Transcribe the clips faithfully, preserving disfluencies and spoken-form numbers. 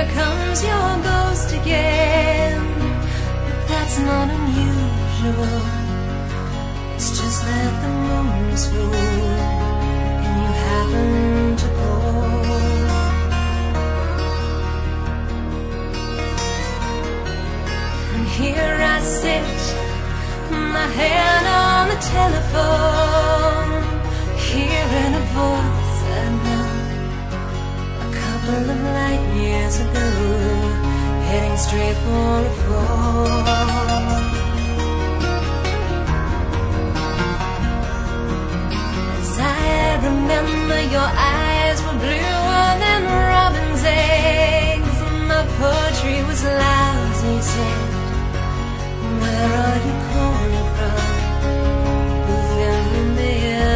here comes your ghost again. But that's not unusual. It's just that the moon is full and you happen to call. And here I sit, my hand on the telephone, hearing a voice I know a couple of light years ago, heading straight for a fall. As I remember, your eyes were bluer than robin's eggs, and my poetry was lousy, said, where are you calling from? Moving in the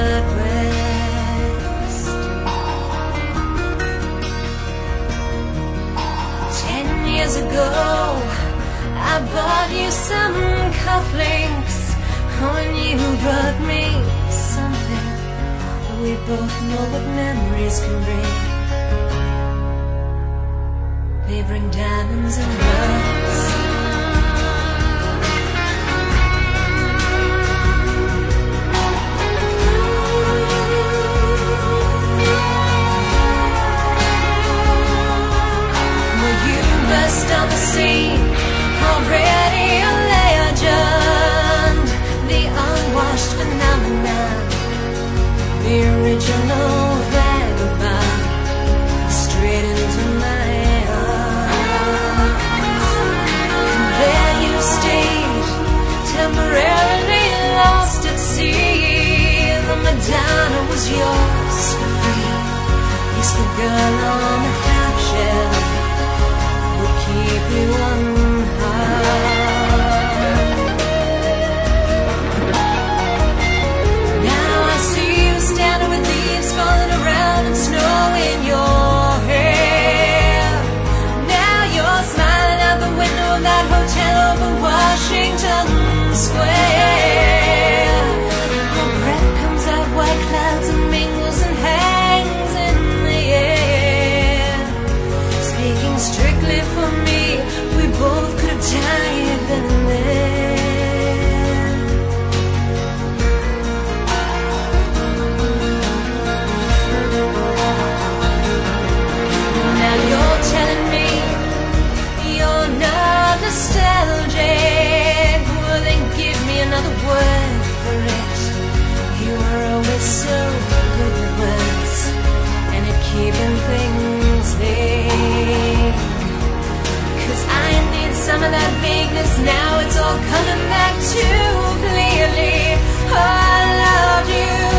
Midwest. Ten years ago, I bought you some cufflinks when you brought me something. We both know what memories can bring. They bring diamonds and rust. On the scene, already a legend, the unwashed phenomenon, the original vagabond, straight into my arms. And there you stayed, temporarily lost at sea. The Madonna was yours for free. Yes, the girl on the half shell keep you on high. Now I see you standing with leaves falling around and snow in your hair. Now you're smiling out the window of that hotel over Washington Square. Your breath comes out white clouds and mingles and hangs in the air. Speaking strictly for me, we both could have died then and there. Now you're telling me you're not nostalgic. Well, then give me another word for it. You were always so good with words and at keeping things vague. I need some of that vagueness now. It's all coming back too clearly. Oh, I loved you